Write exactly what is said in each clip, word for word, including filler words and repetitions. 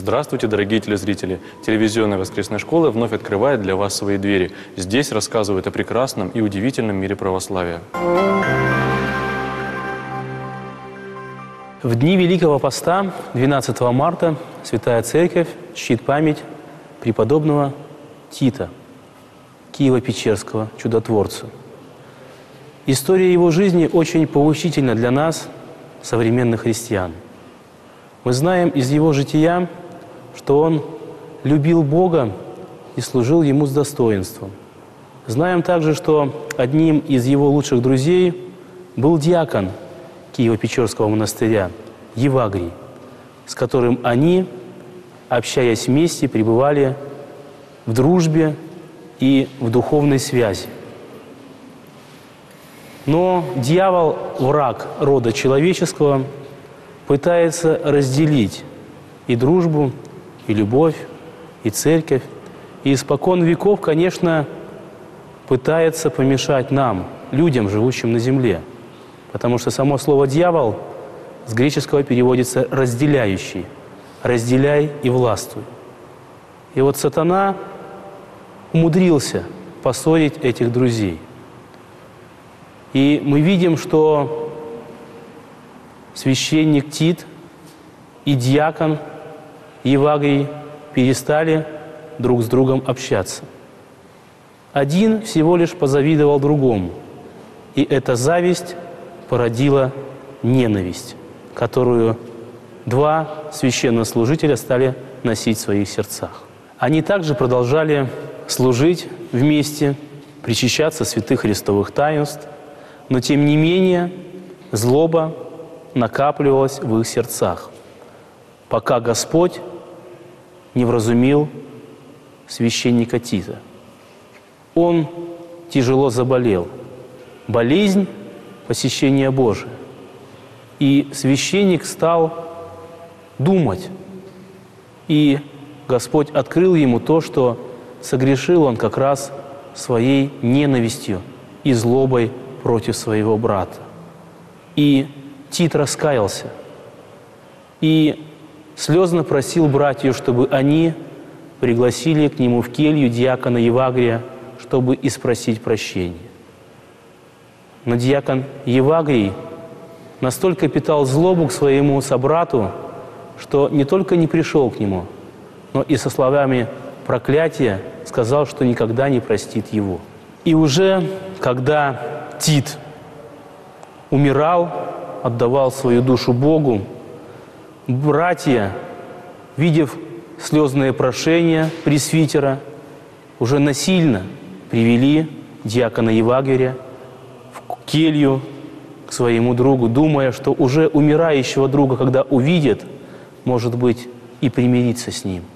Здравствуйте, дорогие телезрители! Телевизионная воскресная школа вновь открывает для вас свои двери. Здесь рассказывают о прекрасном и удивительном мире православия. В дни Великого Поста, двенадцатого марта, Святая Церковь чтит память преподобного Тита, Киево-Печерского чудотворца. История его жизни очень поучительна для нас, современных христиан. Мы знаем из его жития, что он любил Бога и служил Ему с достоинством. Знаем также, что одним из его лучших друзей был диакон Киево-Печерского монастыря Евагрий, с которым они, общаясь вместе, пребывали в дружбе и в духовной связи. Но дьявол, враг рода человеческого, пытается разделить и дружбу, и любовь, и церковь. И испокон веков, конечно, пытается помешать нам, людям, живущим на земле. Потому что само слово «дьявол» с греческого переводится «разделяющий», «разделяй и властвуй». И вот сатана умудрился поссорить этих друзей. И мы видим, что священник Тит и диакон Евагрий перестали друг с другом общаться. Один всего лишь позавидовал другому, и эта зависть породила ненависть, которую два священнослужителя стали носить в своих сердцах. Они также продолжали служить вместе, причащаться святых христовых таинств, но тем не менее злоба накапливалась в их сердцах, пока Господь не вразумил священника Тита. Он тяжело заболел. Болезнь посещения Божия. И священник стал думать. И Господь открыл ему то, что согрешил он как раз своей ненавистью и злобой против своего брата. И Тит раскаялся. И слезно просил братьев, чтобы они пригласили к нему в келью диакона Евагрия, чтобы и спросить прощения. Но диакон Евагрий настолько питал злобу к своему собрату, что не только не пришел к нему, но и со словами проклятия сказал, что никогда не простит его. И уже когда Тит умирал, отдавал свою душу Богу, братья, видев слезные прошения пресвитера, уже насильно привели диакона Евагрия в келью к своему другу, думая, что уже умирающего друга, когда увидят, может быть, и примириться с ним.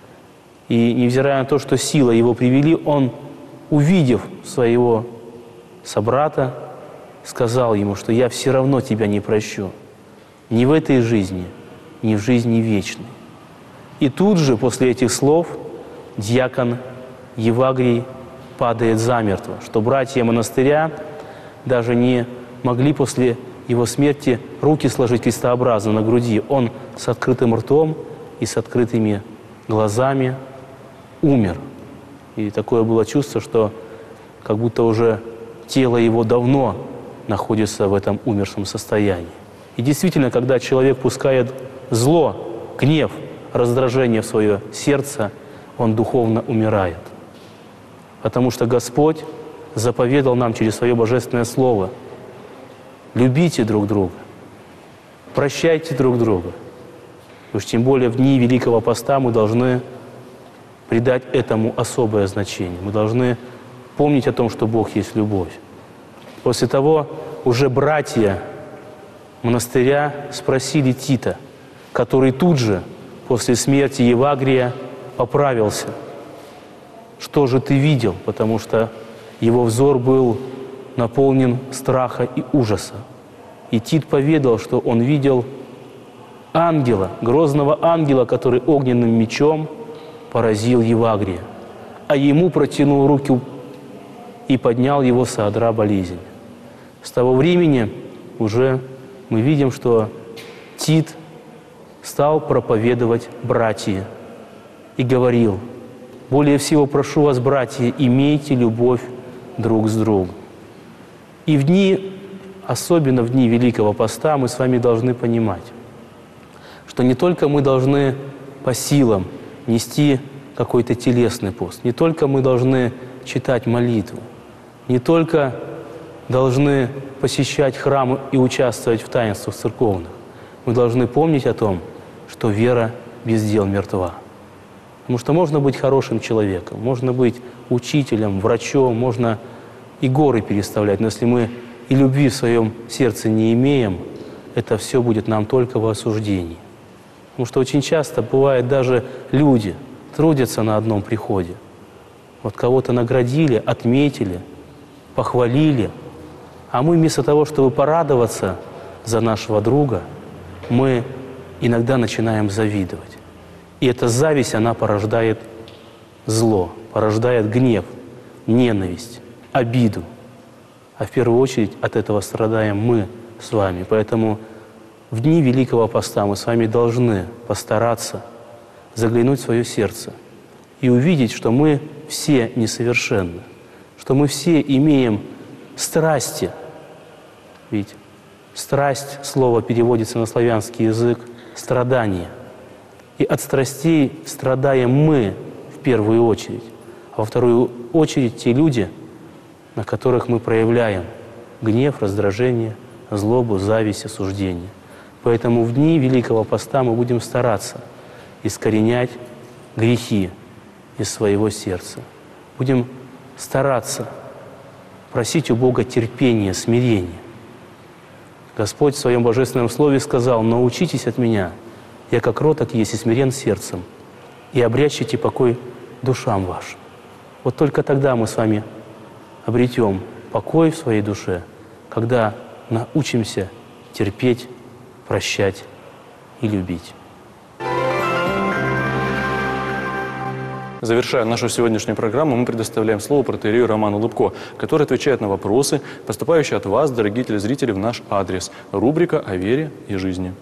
И невзирая на то, что сила его привели, он, увидев своего собрата, сказал ему, что «я все равно тебя не прощу, ни в этой жизни, ни в жизни вечной». И тут же, после этих слов, диакон Евагрий падает замертво, что братья монастыря даже не могли после его смерти руки сложить крестообразно на груди. Он с открытым ртом и с открытыми глазами умер. И такое было чувство, что как будто уже тело его давно находится в этом умершем состоянии. И действительно, когда человек пускает зло, гнев, раздражение в свое сердце, он духовно умирает. Потому что Господь заповедал нам через свое божественное слово: любите друг друга, прощайте друг друга. И уж тем более в дни Великого Поста мы должны придать этому особое значение. Мы должны помнить о том, что Бог есть любовь. После того уже братья монастыря спросили Тита, который тут же после смерти Евагрия поправился: «Что же ты видел?» Потому что его взор был наполнен страха и ужаса. И Тит поведал, что он видел ангела, грозного ангела, который огненным мечом поразил Евагрия, а ему протянул руки и поднял его со одра болезни. С того времени уже мы видим, что Тит стал проповедовать братья и говорил: «Более всего прошу вас, братья, имейте любовь друг с другом». И в дни, особенно в дни Великого Поста, мы с вами должны понимать, что не только мы должны по силам нести какой-то телесный пост, не только мы должны читать молитву, не только должны посещать храмы и участвовать в таинствах церковных, мы должны помнить о том, что вера без дел мертва. Потому что можно быть хорошим человеком, можно быть учителем, врачом, можно и горы переставлять, но если мы и любви в своем сердце не имеем, это все будет нам только в осуждении. Потому что очень часто бывает, даже люди трудятся на одном приходе. Вот кого-то наградили, отметили, похвалили, а мы вместо того, чтобы порадоваться за нашего друга, мы иногда начинаем завидовать. И эта зависть, она порождает зло, порождает гнев, ненависть, обиду. А в первую очередь от этого страдаем мы с вами. Поэтому в дни Великого Поста мы с вами должны постараться заглянуть в свое сердце и увидеть, что мы все несовершенны, что мы все имеем страсти. Ведь страсть, слово переводится на славянский язык, страдание. И от страстей страдаем мы в первую очередь, а во вторую очередь те люди, на которых мы проявляем гнев, раздражение, злобу, зависть, осуждение. Поэтому в дни Великого Поста мы будем стараться искоренять грехи из своего сердца. Будем стараться просить у Бога терпения, смирения. Господь в Своем Божественном Слове сказал: «Научитесь от Меня, я как кроток есть и смирен сердцем, и обрящите покой душам вашим». Вот только тогда мы с вами обретем покой в своей душе, когда научимся терпеть, прощать и любить. Завершая нашу сегодняшнюю программу, мы предоставляем слово протоиерею Роману Лыбко, который отвечает на вопросы, поступающие от вас, дорогие телезрители, в наш адрес. Рубрика «О вере и жизни».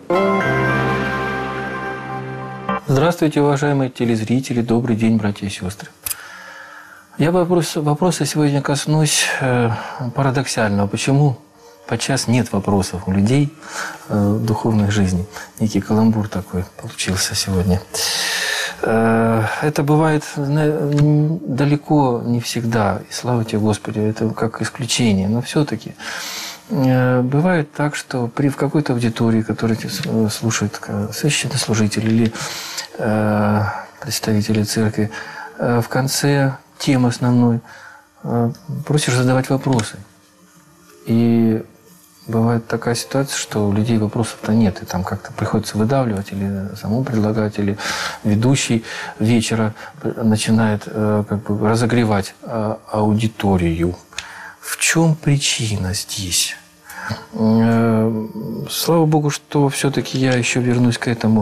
Здравствуйте, уважаемые телезрители, добрый день, братья и сестры. Я вопрос, вопроса сегодня коснусь э, парадоксального. Почему подчас нет вопросов у людей э, в духовной жизни? Некий каламбур такой получился сегодня. Э, это бывает э, далеко не всегда, и слава тебе, Господи, это как исключение, но все-таки э, бывает так, что при, в какой-то аудитории, которую слушают священнослужители или э, представители церкви, э, в конце темы основной просишь задавать вопросы. И бывает такая ситуация, что у людей вопросов-то нет, и там как-то приходится выдавливать, или самому предлагать, или ведущий вечера начинает как бы разогревать аудиторию. В чем причина здесь? Слава Богу, что все-таки я еще вернусь к этому.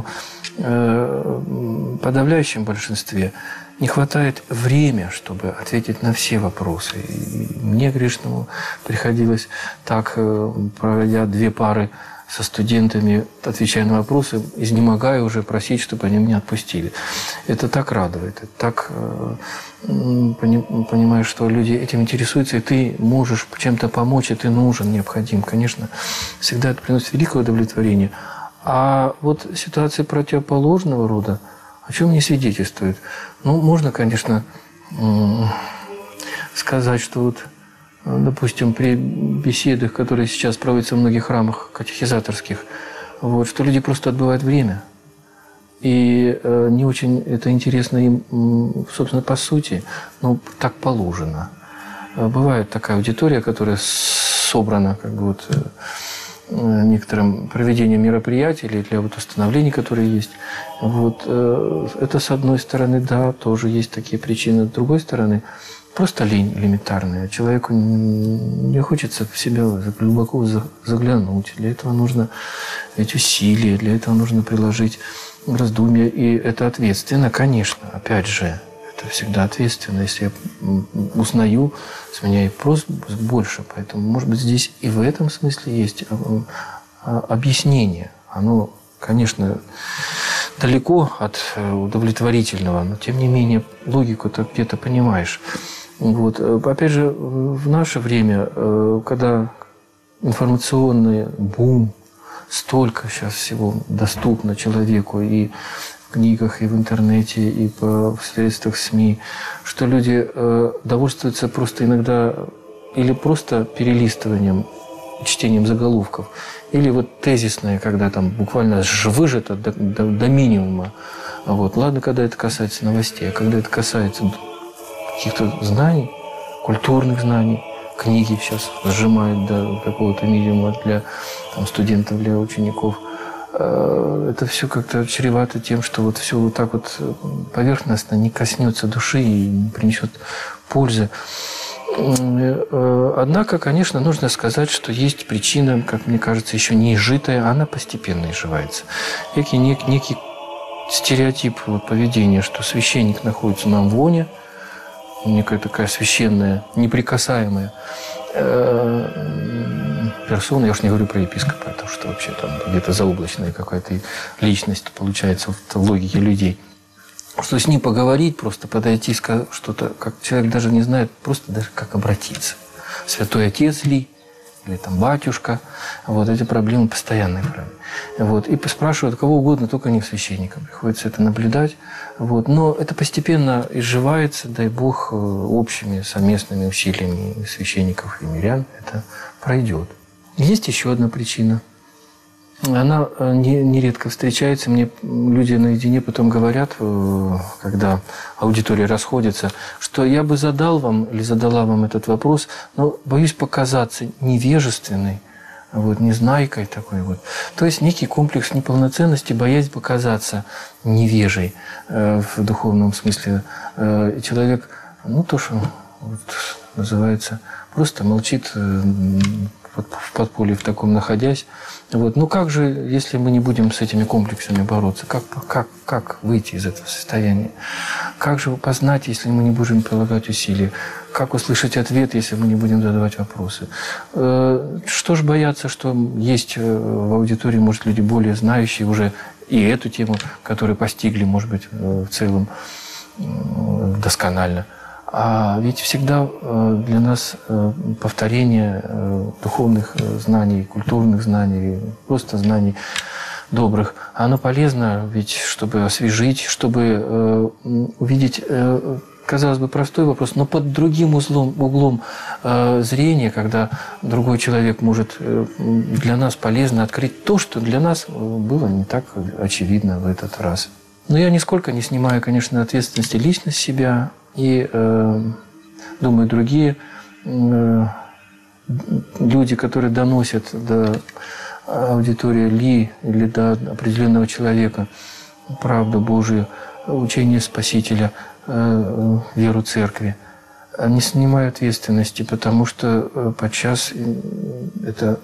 В подавляющем большинстве не хватает времени, чтобы ответить на все вопросы. И мне, грешному, приходилось так, проводя две пары со студентами, отвечая на вопросы, изнемогая уже, просить, чтобы они меня отпустили. Это так радует, это так понимаешь, что люди этим интересуются, и ты можешь чем-то помочь, и ты нужен, необходим. Конечно, всегда это приносит великое удовлетворение. А вот ситуация противоположного рода, о чем не свидетельствует? Ну, можно, конечно, сказать, что вот, допустим, при беседах, которые сейчас проводятся в многих храмах катехизаторских, вот, что люди просто отбывают время. И э, не очень это интересно им, собственно, по сути, но так положено. Бывает такая аудитория, которая собрана как бы вот некоторым проведением мероприятий или для вот установлений, которые есть. Вот, э, это, с одной стороны, да, тоже есть такие причины. С другой стороны, просто лень элементарная. Человеку не хочется в себя глубоко заглянуть. Для этого нужно эти усилия, для этого нужно приложить раздумья. И это ответственно, конечно, опять же. Это всегда ответственно. Если я узнаю, с меня и просьб больше. Поэтому, может быть, здесь и в этом смысле есть объяснение. Оно конечно, далеко от удовлетворительного, но тем не менее логику-то где-то понимаешь. Вот. Опять же, в наше время, когда информационный бум, столько сейчас всего доступно человеку и в книгах, и в интернете, и по, в средствах СМИ, что люди э, довольствуются просто иногда или просто перелистыванием, чтением заголовков, или вот тезисное, когда там буквально выжато до, до, до минимума. Вот. Ладно, когда это касается новостей, а когда это касается каких-то знаний, культурных знаний, книги сейчас сжимают до какого-то минимума для там, студентов, для учеников. Это все как-то чревато тем, что вот все вот так вот поверхностно не коснется души и не принесет пользы. Однако, конечно, нужно сказать, что есть причина, как мне кажется, еще не изжитая, она постепенно изживается. Некий, некий стереотип вот, поведения, что священник находится на амвоне, некая такая священная, неприкасаемая персона, я уж не говорю про епископа, потому что вообще там где-то заоблачная какая-то личность получается в логике людей. Что с ним поговорить, просто подойти, сказать что-то, как человек даже не знает, просто даже как обратиться. Святой Отец ли, или там батюшка. Вот эти проблемы постоянные. Вот. И спрашивают кого угодно, только не священника. Приходится это наблюдать. Вот. Но это постепенно изживается, дай Бог, общими совместными усилиями священников и мирян это пройдет. Есть еще одна причина. Она нередко встречается. Мне люди наедине потом говорят, когда аудитория расходится, что я бы задал вам или задала вам этот вопрос, но боюсь показаться невежественной, вот, незнайкой такой вот. То есть некий комплекс неполноценности, боясь показаться невежей э, в духовном смысле. Э, человек, ну то, что вот, называется, просто молчит э, в подполье в таком находясь. Вот. Ну как же, если мы не будем с этими комплексами бороться? Как, как, как выйти из этого состояния? Как же познать, если мы не будем прилагать усилия? Как услышать ответ, если мы не будем задавать вопросы? Что ж бояться, что есть в аудитории, может, люди более знающие уже и эту тему, которые постигли, может быть, в целом досконально. А ведь всегда для нас повторение духовных знаний, культурных знаний, просто знаний добрых, оно полезно, ведь чтобы освежить, чтобы увидеть, казалось бы, простой вопрос, но под другим узлом, углом зрения, когда другой человек может для нас полезно открыть то, что для нас было не так очевидно в этот раз. Но я нисколько не снимаю, конечно, ответственности лично с себя. И, э, думаю, другие э, люди, которые доносят до аудитории ли или до определенного человека правду Божию, учение Спасителя, э, веру Церкви, не снимаю ответственности, потому что подчас это,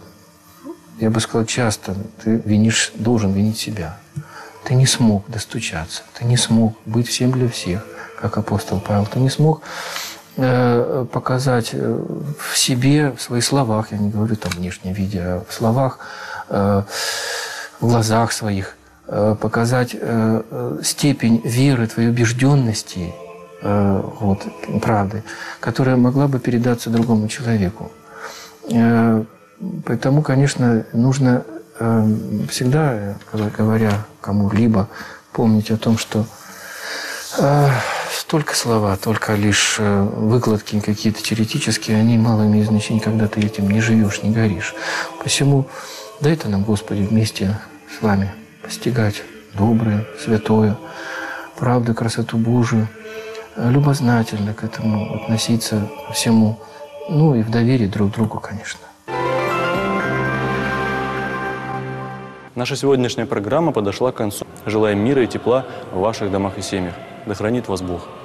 я бы сказал, часто ты винишь, должен винить себя. Ты не смог достучаться, ты не смог быть всем для всех, как апостол Павел. Ты не смог э, показать в себе, в своих словах, я не говорю там внешнем виде, а в словах, э, в глазах своих, э, показать э, степень веры, твоей убежденности, э, вот, правды, которая могла бы передаться другому человеку. Э, поэтому, конечно, нужно э, всегда, говоря кому-либо, помнить о том, что э, только слова, только лишь выкладки какие-то теоретические, они мало имеют значения, когда ты этим не живешь, не горишь. Посему дай-то нам, Господи, вместе с вами постигать доброе, святое, правду, красоту Божию, любознательно к этому относиться ко всему, ну и в доверии друг к другу, конечно. Наша сегодняшняя программа подошла к концу. Желаем мира и тепла в ваших домах и семьях. Да хранит вас Бог.